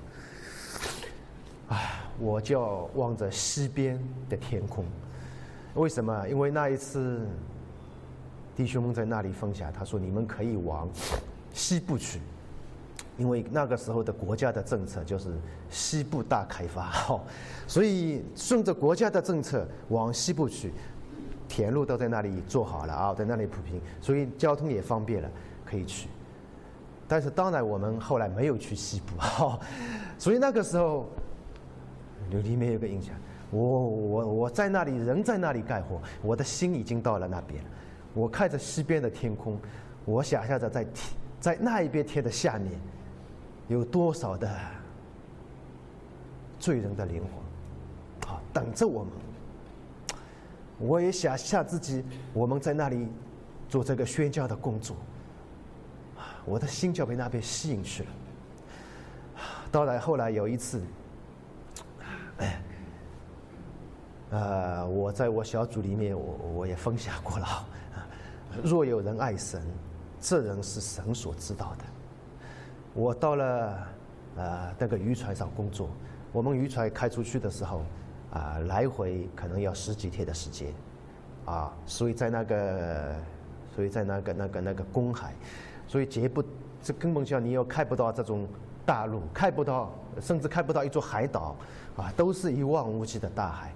啊，我就望着西边的天空。为什么？因为那一次弟兄们在那里分享，他说你们可以往西部去，因为那个时候的国家的政策就是西部大开发，好，所以顺着国家的政策往西部去，铁路都在那里做好了啊，在那里铺平，所以交通也方便了，可以去。但是当然我们后来没有去西部，哈，所以那个时候里面有个印象，我我我在那里人在那里干活，我的心已经到了那边了。我看着西边的天空，我想象着在在那一边天的下面，有多少的罪人的灵魂，啊，等着我们。我也想象自己我们在那里做这个宣教的工作。我的心就被那边吸引去了。当然，后来有一次，呃，我在我小组里面，我我也分享过了。若有人爱神，这人是神所知道的。我到了呃那个渔船上工作，我们渔船开出去的时候，啊、呃，来回可能要十几天的时间，啊，所以在那个，所以在那个那个那个公海。所以结不，这根本就你又看不到这种大陆，看不到，甚至看不到一座海岛，啊，都是一望无际的大海。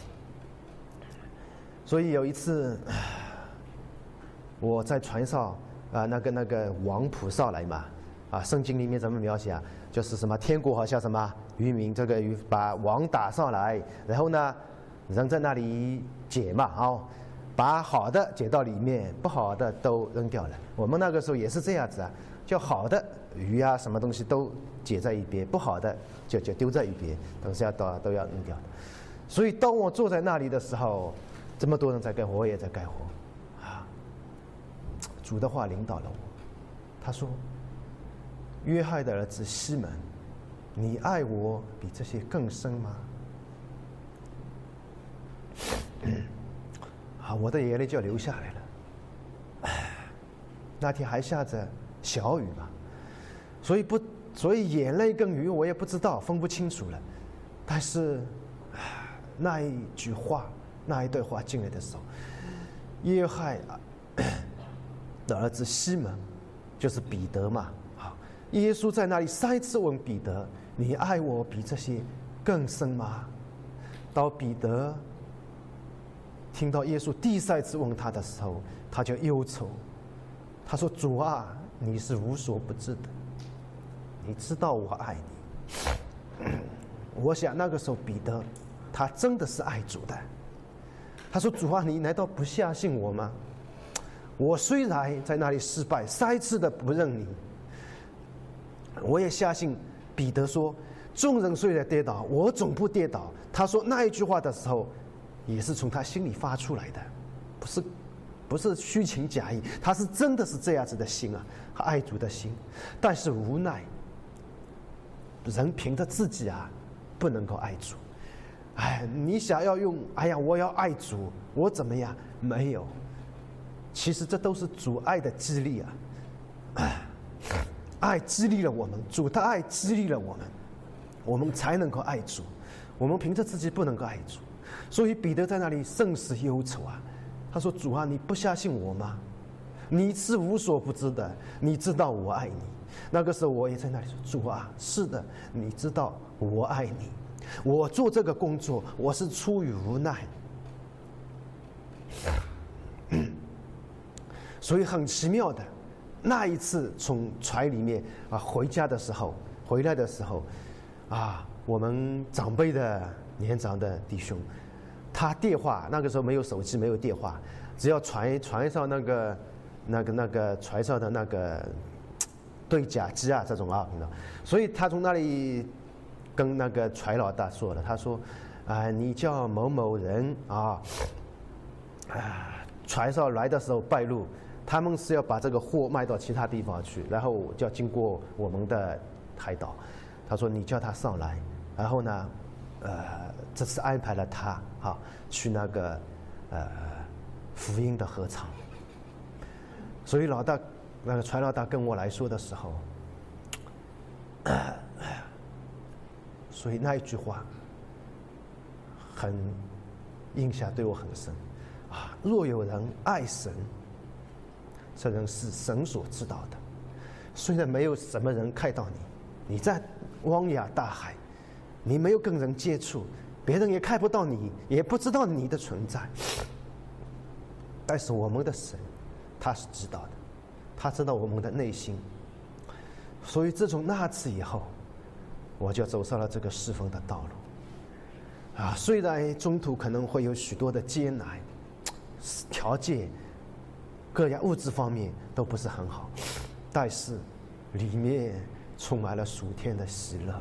所以有一次，我在船上啊，那个那个网捕上来嘛，啊，圣经里面怎么描写啊？就是什么天国好像什么渔民这个渔把网打上来，然后呢，人在那里解嘛，哦。把好的捡到里面，不好的都扔掉了。我们那个时候也是这样子啊， 叫好的鱼啊，什么东西都解在一边，不好的就就丢在一边，等下都都要扔掉的。所以当我坐在那里的时候，这么多人在干活，我也在干活啊。主的话领导了我，他说：“约翰的儿子西门，你爱我比这些更深吗？”啊，我的眼泪就流下来了。那天还下着小雨嘛，所以不，所以眼泪跟雨我也不知道，分不清楚了。但是那一句话，那一段话进来的时候，约翰的儿子西门，就是彼得嘛。好，耶稣在那里三次问彼得：“你爱我比这些更深吗？”到彼得听到耶稣第三次问他的时候，他就忧愁，他说：“主啊，你是无所不知的，你知道我爱你。”我想那个时候彼得他真的是爱主的。他说：“主啊，你难道不相信我吗？我虽然在那里失败，三次的不认你，我也相信。”彼得说：“众人虽然跌倒，我总不跌倒。”他说那一句话的时候，也是从他心里发出来的，不是不是虚情假意，他是真的是这样子的心啊，爱主的心。但是无奈，人凭着自己啊，不能够爱主。哎，你想要用，哎呀，我要爱主，我怎么样？没有。其实这都是主爱的激励啊，哎，爱激励了我们，主的爱激励了我们，我们才能够爱主。我们凭着自己不能够爱主，所以彼得在那里甚是忧愁啊。他说：“主啊，你不相信我吗？你是无所不知的，你知道我爱你。”那个时候我也在那里说：“主啊，是的，你知道我爱你。我做这个工作，我是出于无奈。”所以很奇妙的，那一次从船里面啊回家的时候，回来的时候，啊。我们长辈的年长的弟兄，他电话那个时候没有手机，没有电话，只要船船上那个那个那个船上的那个对讲机啊这种啊，所以他从那里跟那个船老大说了，他说：“啊、呃，你叫某某人啊，啊，船上来的时候败露，他们是要把这个货卖到其他地方去，然后就要经过我们的海岛。他说你叫他上来。”然后呢，呃，这次安排了他哈去那个呃福音的合场。所以老大那个船老大跟我来说的时候，呃、所以那一句话很印象对我很深啊。若有人爱神，这人是神所知道的。虽然没有什么人看到你，你在汪洋大海。你没有跟人接触，别人也看不到你，也不知道你的存在。但是我们的神，他是知道的，他知道我们的内心。所以自从那次以后，我就走上了这个侍奉的道路。啊，虽然中途可能会有许多的艰难，条件、各样物质方面都不是很好，但是里面充满了属天的喜乐。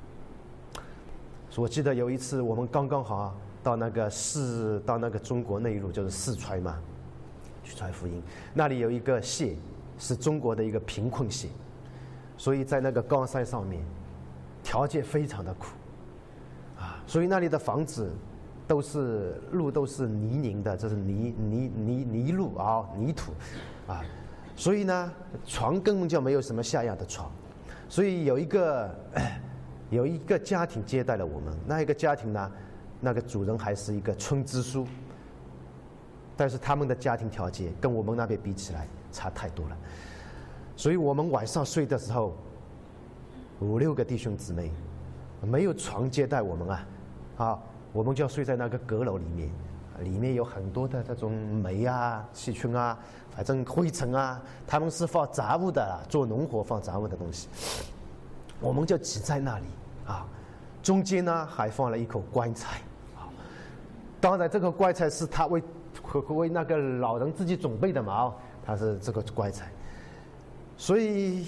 我记得有一次，我们刚刚好到那个四到那个中国内陆，就是四川嘛，去传福音。那里有一个县，是中国的一个贫困县，所以在那个高山上面，条件非常的苦，啊，所以那里的房子都是路都是泥泞的，这是泥泥泥泥路啊，泥土，啊，所以呢，床根本就没有什么像样的床，所以有一个。有一个家庭接待了我们，那一个家庭呢，那个主人还是一个村支书，但是他们的家庭条件跟我们那边比起来差太多了，所以我们晚上睡的时候，五六个弟兄姊妹，没有床接待我们啊，啊，我们就要睡在那个阁楼里面，里面有很多的这种霉啊、细菌啊，反正灰尘啊，他们是放杂物的，做农活放杂物的东西。我们就挤在那里啊，中间呢还放了一口棺材啊。当然，这个棺材是他为为那个老人自己准备的嘛，他是这个棺材。 所以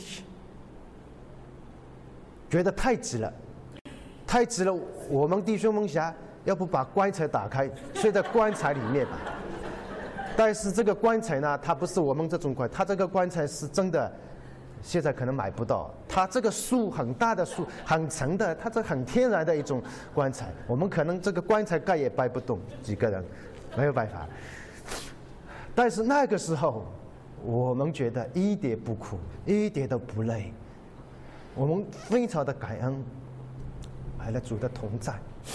觉得太急了，太急了。我们弟兄们想，要不把棺材打开，睡在棺材里面吧。但是这个棺材呢，它不是我们这种棺，它这个棺材是真的，现在可能买不到。它这个树很大的树，很沉的，它这很天然的一种棺材。我们可能这个棺材盖也掰不动，几个人没有办法。但是那个时候，我们觉得一点不苦，一点都不累，我们非常的感恩，来了主的同在。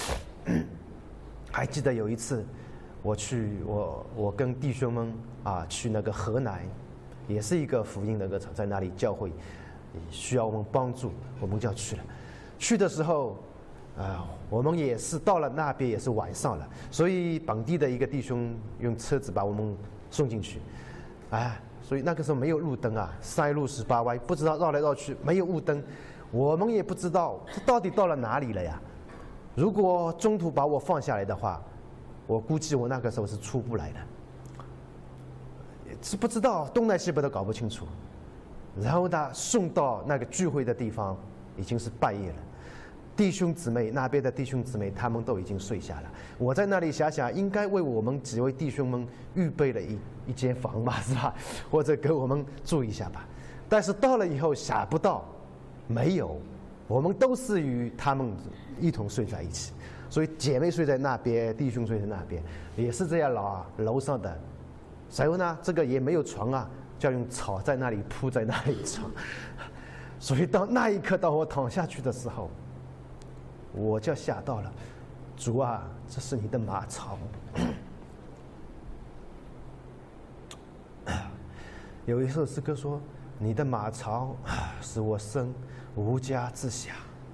还记得有一次。我去，我我跟弟兄们啊去那个河南，也是一个福音的歌场，在那里教会需要我们帮助，我们就要去了。去的时候，啊、呃，我们也是到了那边也是晚上了，所以本地的一个弟兄用车子把我们送进去，哎，所以那个时候没有路灯啊，山路十八弯，不知道绕来绕去，没有路灯，我们也不知道这到底到了哪里了呀。如果中途把我放下来的话，我估计我那个时候是出不来的，是不知道东南西北都搞不清楚。然后呢，送到那个聚会的地方，已经是半夜了。弟兄姊妹那边的弟兄姊妹，他们都已经睡下了。我在那里想想，应该为我们几位弟兄们预备了一一间房吧，是吧？或者给我们住一下吧。但是到了以后想不到，没有，我们都是与他们一同睡在一起。所以姐妹睡在那边，弟兄睡在那边，也是这样楼楼上的。然后呢，这个也没有床啊，就要用草在那里铺在那里床。所以到那一刻，当我躺下去的时候，我就吓到了。主啊，这是你的马槽。有一首诗歌说：“你的马槽使我生无家之享。”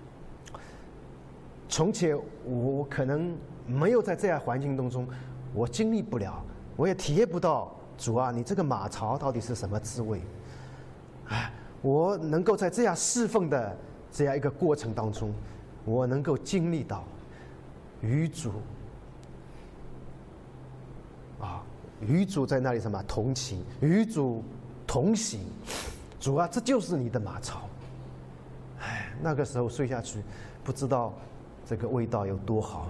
从前我可能没有在这样环境当中，我经历不了，我也体验不到主啊，你这个马槽到底是什么滋味？哎，我能够在这样侍奉的这样一个过程当中，我能够经历到与主啊，与主在那里什么同情，与主同行。主啊，这就是你的马槽。哎，那个时候睡下去，不知道这个味道有多好，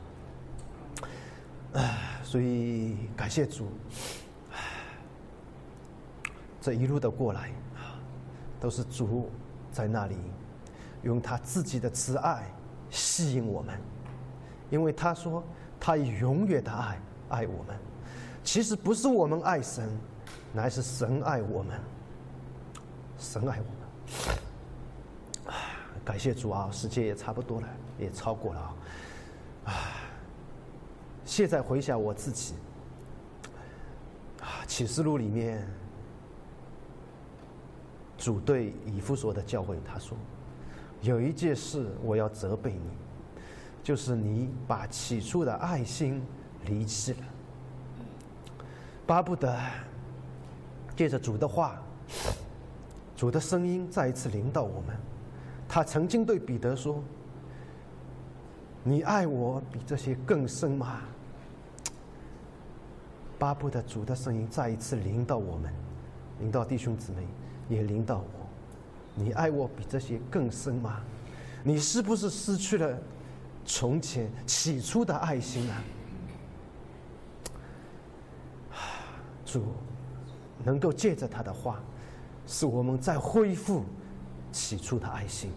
唉，所以感谢主，这一路的过来，都是主在那里用他自己的慈爱吸引我们，因为他说他以永远的爱爱我们。其实不是我们爱神，乃是神爱我们，神爱我们。感谢主啊，时间也差不多了，也超过了啊。啊，现在回想我自己，啊，启示录里面，主对以弗所的教会他说：“有一件事我要责备你，就是你把起初的爱心离弃了。”巴不得借着主的话，主的声音再一次临到我们。他曾经对彼得说：“你爱我比这些更深吗？”巴不得主的声音再一次临到我们，临到弟兄姊妹，也临到我。你爱我比这些更深吗？你是不是失去了从前起初的爱心啊？主能够借着他的话，使我们再恢复起初的爱心。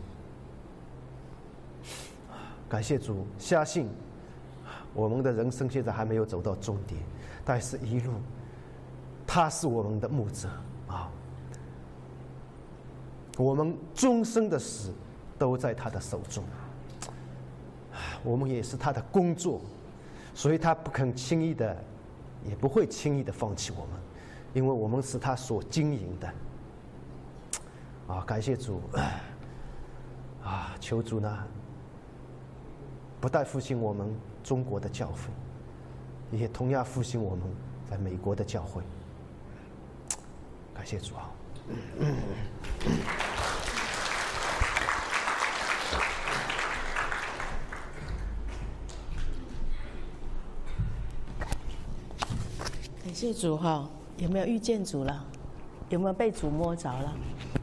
感谢主，相信我们的人生现在还没有走到终点，但是一路他是我们的牧者啊，我们终生的事都在他的手中，我们也是他的工作，所以他不肯轻易的，也不会轻易的放弃我们，因为我们是他所经营的。啊，感谢主！啊，求主呢，不但复兴我们中国的教会，也同样复兴我们在美国的教会。感谢主啊！ 感谢主哈！有没有遇见主了？有没有被主摸着了？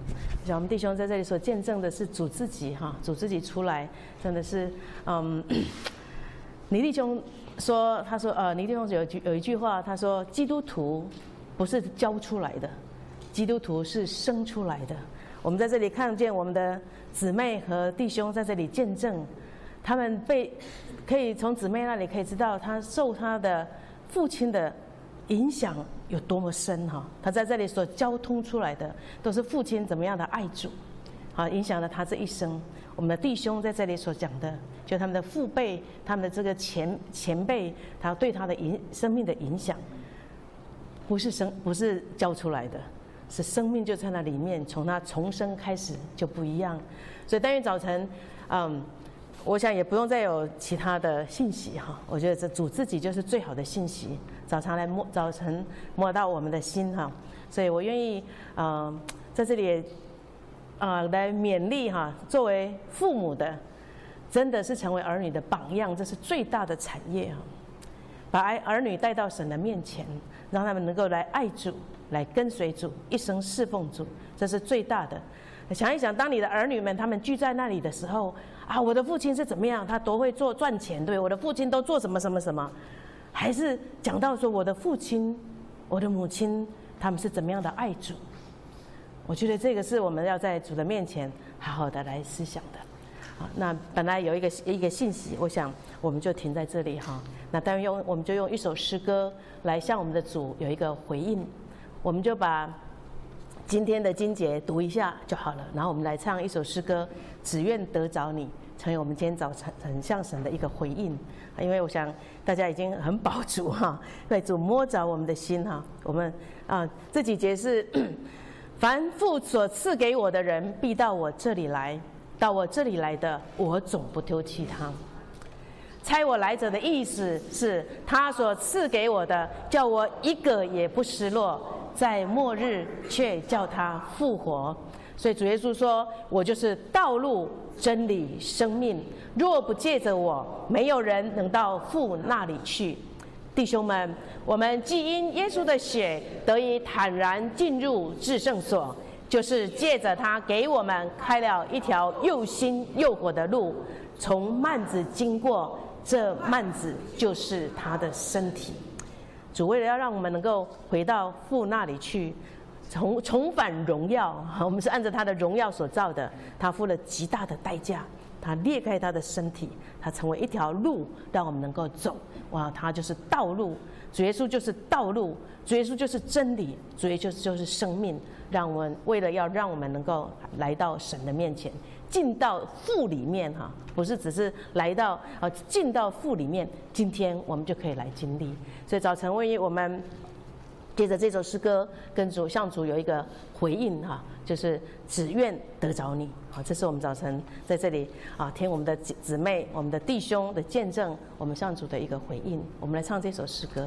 像我们弟兄在这里所见证的是主自己哈，主自己出来，真的是，嗯，倪弟兄说，他说，呃，倪弟兄有一句有一句话，他说，基督徒不是教出来的，基督徒是生出来的。我们在这里看见我们的姊妹和弟兄在这里见证，他们被可以从姊妹那里可以知道，他受他的父亲的影响有多么深哈！他在这里所交通出来的，都是父亲怎么样的爱主，啊，影响了他这一生。我们的弟兄在这里所讲的，就他们的父辈、他们的这个前前辈，他对他的影生命的影响，不是生不是教出来的，是生命就在那里面，从他重生开始就不一样。所以但愿早晨，嗯。我想也不用再有其他的信息哈，我觉得这主自己就是最好的信息，早上来摸早晨摸到我们的心哈，所以我愿意呃在这里啊、呃、来勉励哈，作为父母的，真的是成为儿女的榜样，这是最大的产业哈，把爱儿女带到神的面前，让他们能够来爱主，来跟随主，一生侍奉主，这是最大的。想一想，当你的儿女们他们聚在那里的时候啊，我的父亲是怎么样？他多会做赚钱，对，我的父亲都做什么什么什么？还是讲到说我的父亲、我的母亲，他们是怎么样的爱主？我觉得这个是我们要在主的面前好好的来思想的。好，那本来有一个一个信息，我想我们就停在这里哈。那当然用我们就用一首诗歌来向我们的主有一个回应，我们就把今天的经节读一下就好了，然后我们来唱一首诗歌，只愿得着你，成为我们今天早晨很向神的一个回应。因为我想大家已经很饱足哈，对主摸着我们的心哈。我们啊这几节是凡父所赐给我的人，必到我这里来，到我这里来的，我总不丢弃他。差我来者的意思是，他所赐给我的，叫我一个也不失落，在末日却叫他复活。所以主耶稣说，我就是道路、真理、生命，若不借着我，没有人能到父那里去。弟兄们，我们既因耶稣的血得以坦然进入至圣所，就是借着他给我们开了一条又新又活的路，从幔子经过，这幔子就是他的身体。主为了要让我们能够回到父那里去，重重返荣耀，我们是按照他的荣耀所造的，他付了极大的代价，他裂开他的身体，他成为一条路让我们能够走。哇，他就是道路，主耶稣就是道路，主耶稣就是真理，主耶稣就是生命，让我们为了要让我们能够来到神的面前，进到父里面哈，不是只是来到啊，进到父里面，今天我们就可以来经历。所以早晨为我们接着这首诗歌跟主向主有一个回应哈，就是只愿得着你。好，这是我们早晨在这里啊听我们的姊妹、我们的弟兄的见证，我们向主的一个回应。我们来唱这首诗歌。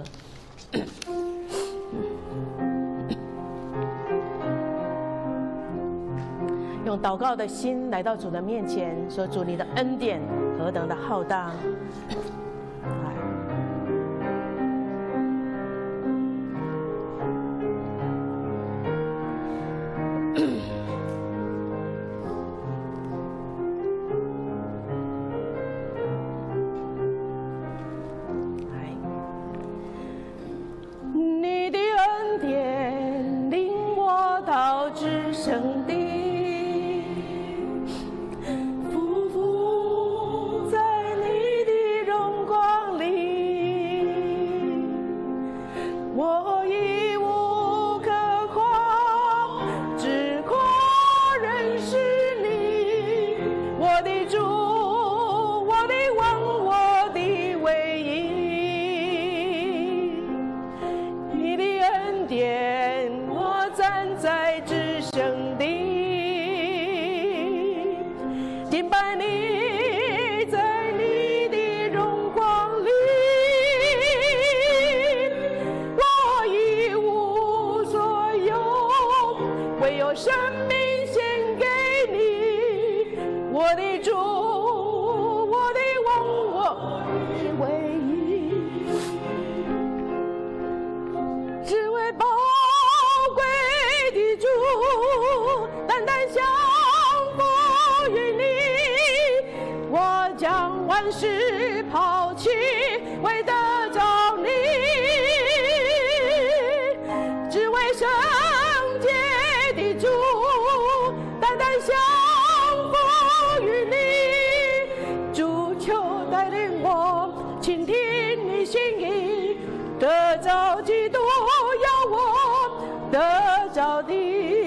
用祷告的心来到主的面前，说：主，你的恩典何等的浩大！你的恩典领我到至圣地。在你的荣光里世抛弃，为得着你，只为圣洁的主，单单降服于你。主求带领我，倾听你心意，得着基督，要我得着你。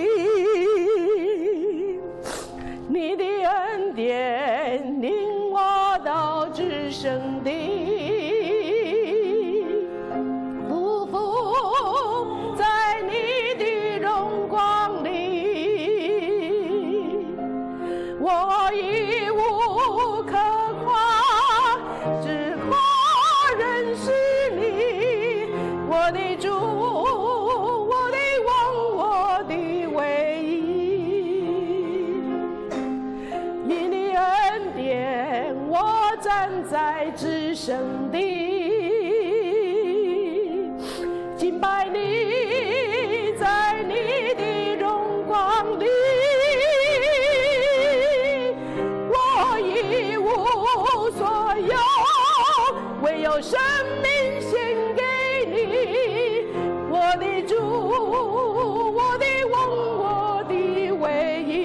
你的恩典领我到至圣地，匍匐在你的荣光里，我一无可夸，只夸认识你，我的主，我的王，我的唯一。因你恩典，我站在至圣地，敬拜你，在你的荣光里，我一无所有，唯有生命献给你，我的主，我的王，我的唯一。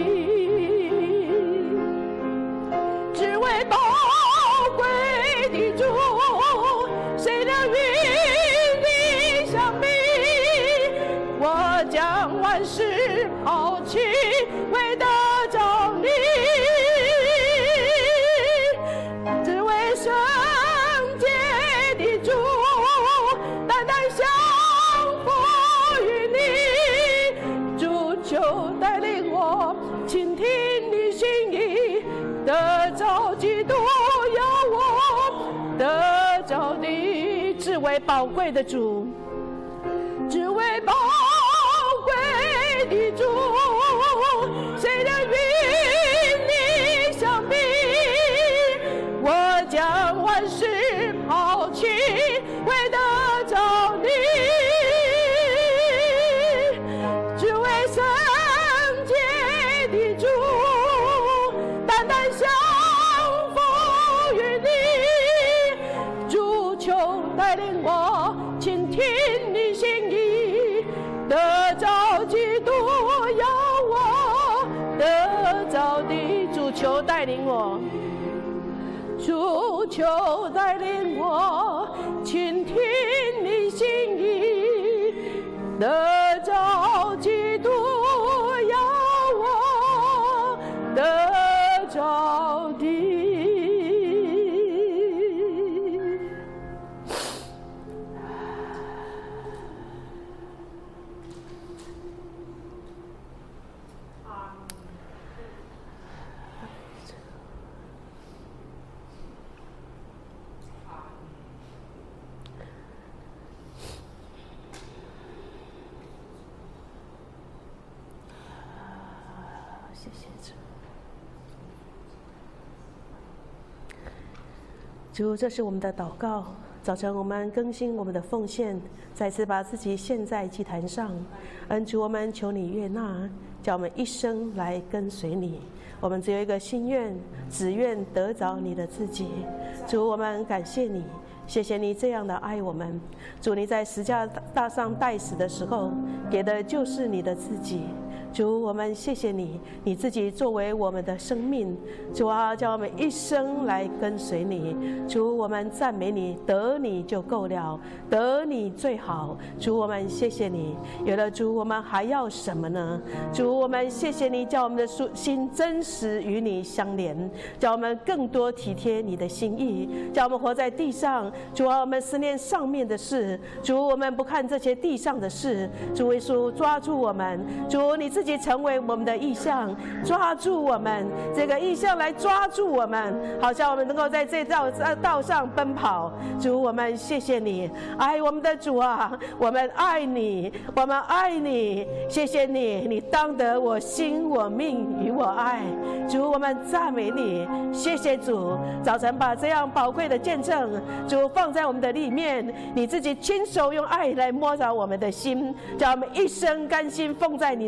只为宝贵的主，谁能与你相比？我将万事抛弃，为得着你，只为圣洁的主，单单降服于你。主求带领我，倾听你心意，得着基督，要我得着你。只为宝贵的主，只为宝贵的主，谁能与你相比？我将万事抛弃，为得着你，只为圣洁的主，单单降服于你。主求带领我，倾听你心意，得着基督，要我得着你。主求带领我，主求带领我，倾听你心意，得着基督，要我得着你。谢谢主。主，这是我们的祷告。早晨，我们更新我们的奉献，再次把自己献在祭坛上。恩主，我们求你悦纳，叫我们一生来跟随你。我们只有一个心愿，只愿得着你的自己。主，我们感谢你，谢谢你这样的爱我们。主，你在十架大上代死的时候，给的就是你的自己。主，我们谢谢你，你自己作为我们的生命。主啊，叫我们一生来跟随你。主，我们赞美你，得你就够了，得你最好。主，我们谢谢你。有了主，我们还要什么呢？主，我们谢谢你，叫我们的心真实与你相连，叫我们更多体贴你的心意，叫我们活在地上。主啊，我们思念上面的事。主，我们不看这些地上的事。主耶稣，抓住我们。主，你自己成为我们的意象，抓住我们这个意象来抓住我们，好像我们能够在这道道上奔跑。主，我们谢谢你，爱我们的主啊，我们爱你，我们爱你，谢谢你，你当得我心我命与我爱。主，我们赞美你，谢谢主。早晨把这样宝贵的见证，主放在我们的里面，你自己亲手用爱来摸着我们的心，叫我们一生甘心奉在你的奉献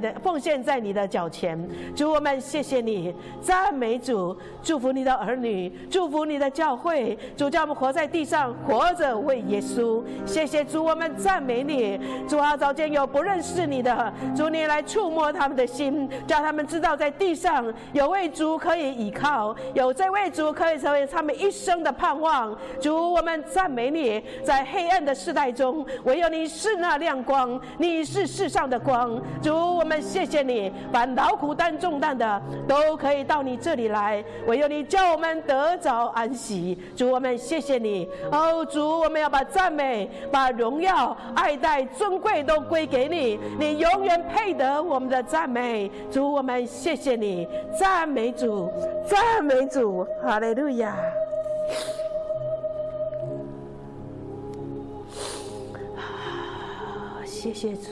献在你的脚前。主，我们谢谢你，赞美主，祝福你的儿女，祝福你的教会。主，叫我们活在地上，活着为耶稣。谢谢主，我们赞美你。主啊，早间有不认识你的，主你来触摸他们的心，叫他们知道在地上有位主可以倚靠，有这位主可以成为他们一生的盼望。主，我们赞美你，在黑暗的世代中，唯有你是那亮光，你是世上的光。主，我们谢谢你，把劳苦担重担的都可以到你这里来，唯有你叫我们得着安息。主，我们谢谢你。哦，主，我们要把赞美、把荣耀、爱戴、尊贵都归给你，你永远配得我们的赞美。主，我们谢谢你，赞美主，赞美主，哈利路亚。谢谢主。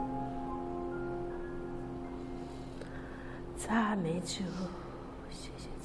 赞美主，谢谢。